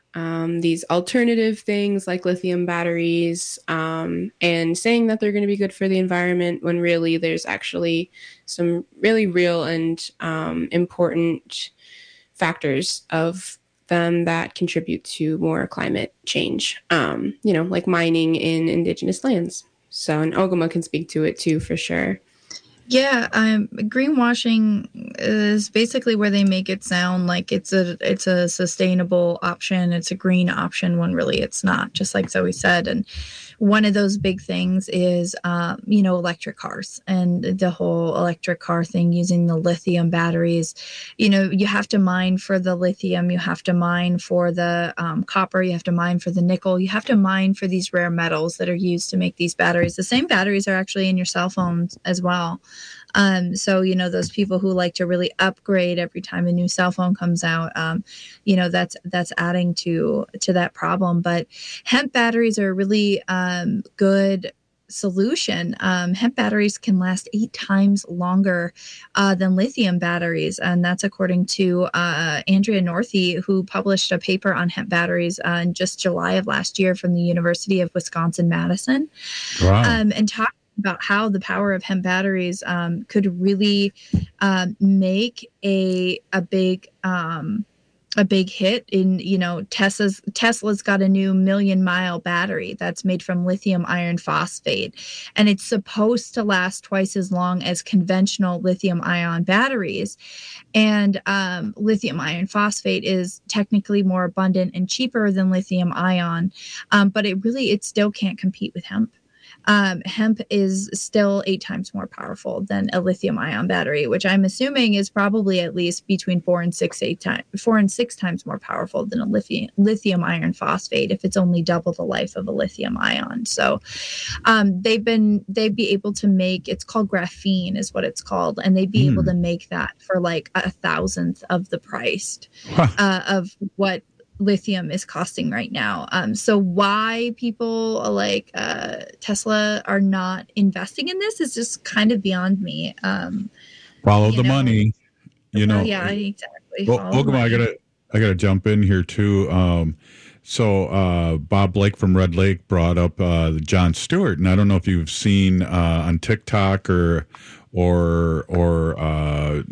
um, these alternative things like lithium batteries um, and saying that they're going to be good for the environment, when really there's actually some really real and um, important factors of them that contribute to more climate change, um, you know, like mining in indigenous lands. So, and Ogama can speak to it too, for sure. Yeah, um, greenwashing is basically where they make it sound like it's a it's a sustainable option, it's a green option, when really it's not, just like Zoe said. And one of those big things is, um, you know, electric cars and the whole electric car thing using the lithium batteries. You know, you have to mine for the lithium, you have to mine for the um, copper, you have to mine for the nickel, you have to mine for these rare metals that are used to make these batteries. The same batteries are actually in your cell phones as well. Um, so, you know, those people who like to really upgrade every time a new cell phone comes out, um, you know, that's that's adding to to that problem. But hemp batteries are a really um, good solution. Um, hemp batteries can last eight times longer uh, than lithium batteries. And that's according to uh, Andrea Northey, who published a paper on hemp batteries uh, in just July of last year from the University of Wisconsin-Madison. Wow. Um, and talk about how the power of hemp batteries um, could really um, make a a big um, a big hit in, you know, Tesla's Tesla's got a new million mile battery that's made from lithium iron phosphate, and it's supposed to last twice as long as conventional lithium ion batteries. And um, lithium iron phosphate is technically more abundant and cheaper than lithium ion, um, but it really it still can't compete with hemp. Um, hemp is still eight times more powerful than a lithium ion battery, which I'm assuming is probably at least between four and six, eight times, four and six times more powerful than a lithium lithium iron phosphate, if it's only double the life of a lithium ion. So, um, they've been, they'd be able to make, it's called graphene is what it's called. And they'd be mm. able to make that for like a thousandth of the price huh. uh, of what lithium is costing right now. Um, so why people like uh, Tesla are not investing in this is just kind of beyond me. Um, Follow the know. money, you know. Uh, yeah, exactly. Well, Ogama, I gotta, I gotta jump in here too. Um, so uh, Bob Blake from Red Lake brought up uh, Jon Stewart, and I don't know if you've seen uh, on TikTok or or or uh,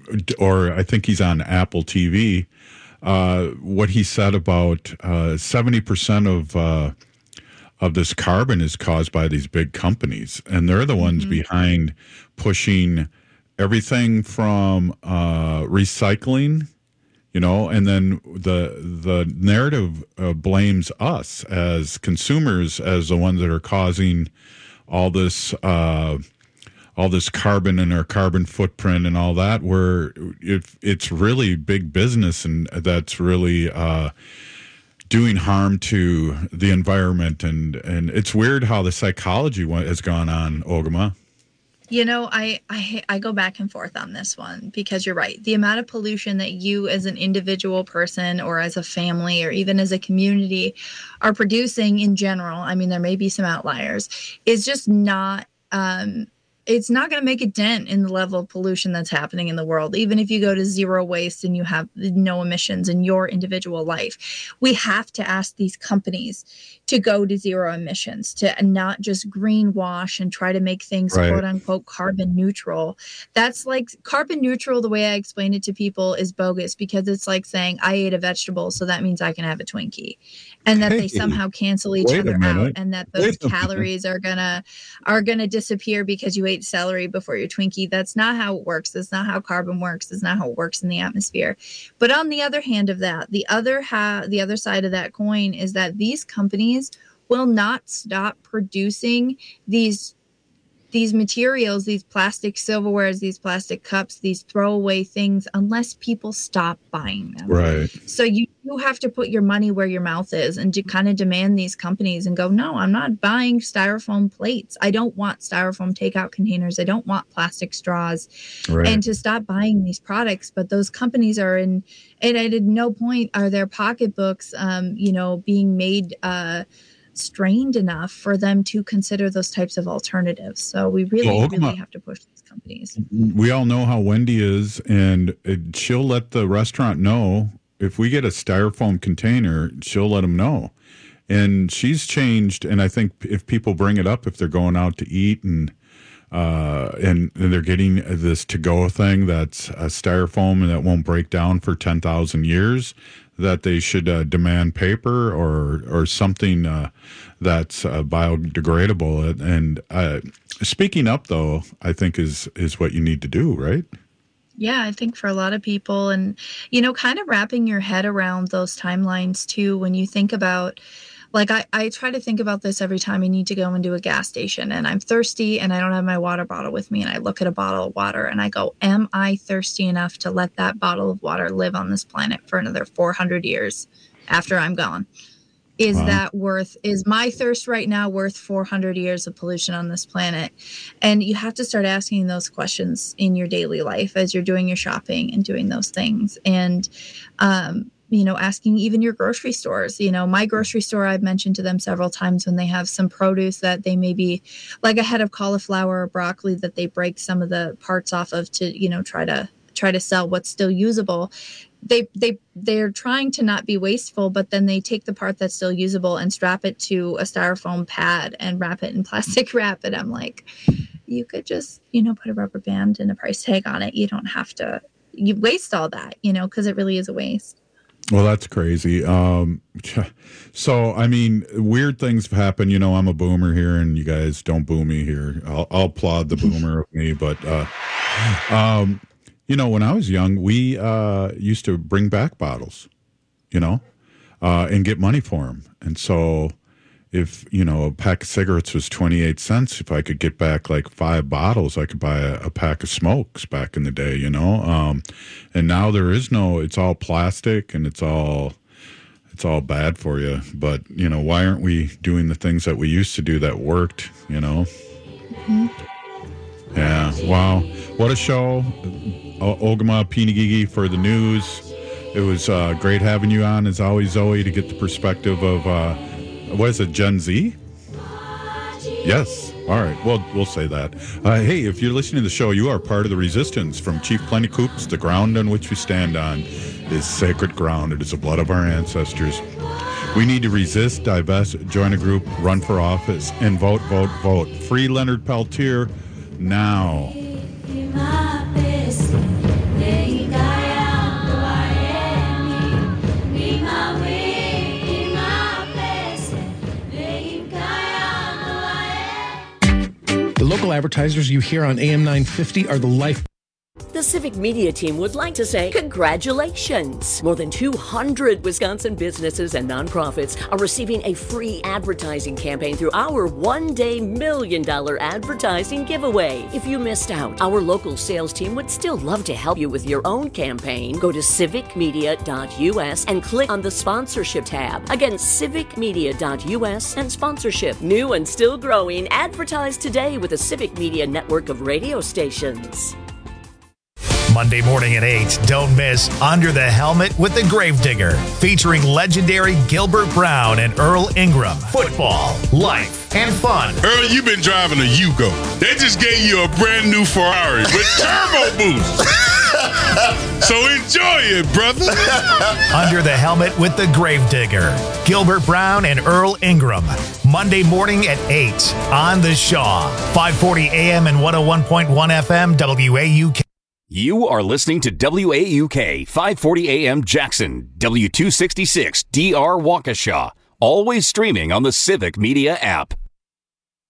or I think he's on Apple T V. Uh, what he said about uh, seventy percent of uh, of this carbon is caused by these big companies, and they're the ones mm-hmm. behind pushing everything from uh, recycling you know, and then the the narrative uh, blames us as consumers as the ones that are causing all this uh, all this carbon and our carbon footprint and all that. Where it, it's really big business, and that's really uh, doing harm to the environment. And and it's weird how the psychology has gone on, Ogama. You know, I, I I go back and forth on this one because you're right. The amount of pollution that you as an individual person or as a family or even as a community are producing in general, I mean, there may be some outliers, is just not, um, it's not going to make a dent in the level of pollution that's happening in the world. Even if you go to zero waste and you have no emissions in your individual life, we have to ask these companies to go to zero emissions, to not just greenwash and try to make things right. quote unquote carbon neutral. That's like carbon neutral. The way I explain it to people is bogus, because it's like saying I ate a vegetable, so that means I can have a Twinkie, and that hey, they somehow cancel each other out, and that those calories are gonna are gonna disappear because you ate celery before your Twinkie. That's not how it works. That's not how carbon works. That's not how it works in the atmosphere. But on the other hand of that, the other ha- the other side of that coin is that these companies will not stop producing these these materials, these plastic silverwares, these plastic cups, these throwaway things, unless people stop buying them. Right. So you, you have to put your money where your mouth is and to kind of demand these companies and go, no, I'm not buying styrofoam plates. I don't want styrofoam takeout containers. I don't want plastic straws. Right. And to stop buying these products. But those companies are in, and at no point are their pocketbooks, um, you know, being made uh, strained enough for them to consider those types of alternatives. So we really, well, really have to push these companies. We all know how Wendy is, and it, she'll let the restaurant know if we get a styrofoam container, she'll let them know. And she's changed, and I think if people bring it up, if they're going out to eat and uh, and, and they're getting this to-go thing that's a styrofoam and that won't break down for ten thousand years, that they should uh, demand paper or or something uh, that's uh, biodegradable. And uh, speaking up, though, I think is is what you need to do, right? Yeah, I think for a lot of people, and, you know, kind of wrapping your head around those timelines, too, when you think about, like, I, I try to think about this every time I need to go into a gas station and I'm thirsty and I don't have my water bottle with me, and I look at a bottle of water and I go, am I thirsty enough to let that bottle of water live on this planet for another four hundred years after I'm gone? Is wow. that worth, is my thirst right now worth four hundred years of pollution on this planet? And you have to start asking those questions in your daily life as you're doing your shopping and doing those things. And, um, you know, asking even your grocery stores, you know, my grocery store, I've mentioned to them several times when they have some produce that they may be like a head of cauliflower or broccoli that they break some of the parts off of to, you know, try to try to sell what's still usable. They, they, they're trying to not be wasteful, but then they take the part that's still usable and strap it to a styrofoam pad and wrap it in plastic wrap. And I'm like, you could just, you know, put a rubber band and a price tag on it. You don't have to, you waste all that, you know, because it really is a waste. Well, that's crazy. Um, so, I mean, weird things have happened. You know, I'm a boomer here, and you guys don't boo me here. I'll, I'll applaud the boomer of me, but, uh, um, you know, when I was young, we uh, used to bring back bottles, you know, uh, and get money for them. And so if, you know, a pack of cigarettes was twenty-eight cents, if I could get back like five bottles, I could buy a, a pack of smokes back in the day, you know. Um, and now there is no, it's all plastic and it's all, it's all bad for you. But, you know, why aren't we doing the things that we used to do that worked, you know? Mm-hmm. Yeah. Wow. What a show. Ogama Pinigigi for the news. It was uh, great having you on, as always, Zoe, to get the perspective of, uh, what is it, Gen Z? Yes. All right. Well, we'll say that. Uh, hey, if you're listening to the show, you are part of the resistance. From Chief Plenty Coops, the ground on which we stand on is sacred ground. It is the blood of our ancestors. We need to resist, divest, join a group, run for office, and vote, vote, vote. Free Leonard Peltier now. The local advertisers you hear on A M nine fifty are the life. The Civic Media team would like to say congratulations! More than two hundred Wisconsin businesses and nonprofits are receiving a free advertising campaign through our one-day million dollar advertising giveaway. If you missed out, our local sales team would still love to help you with your own campaign. Go to civic media dot u s and click on the sponsorship tab. Again, civic media dot u s and sponsorship. New and still growing, advertise today with the Civic Media network of radio stations. Monday morning at eight, don't miss Under the Helmet with the Gravedigger, featuring legendary Gilbert Brown and Earl Ingram. Football, life, and fun. Earl, you've been driving a Yugo. They just gave you a brand new Ferrari with turbo boost. So enjoy it, brother. Under the Helmet with the Gravedigger, Gilbert Brown and Earl Ingram. Monday morning at eight on the Shaw. five forty A M and one oh one point one F M W A U K. You are listening to W A U K five forty A M Jackson, W two sixty-six D R Waukesha, always streaming on the Civic Media app.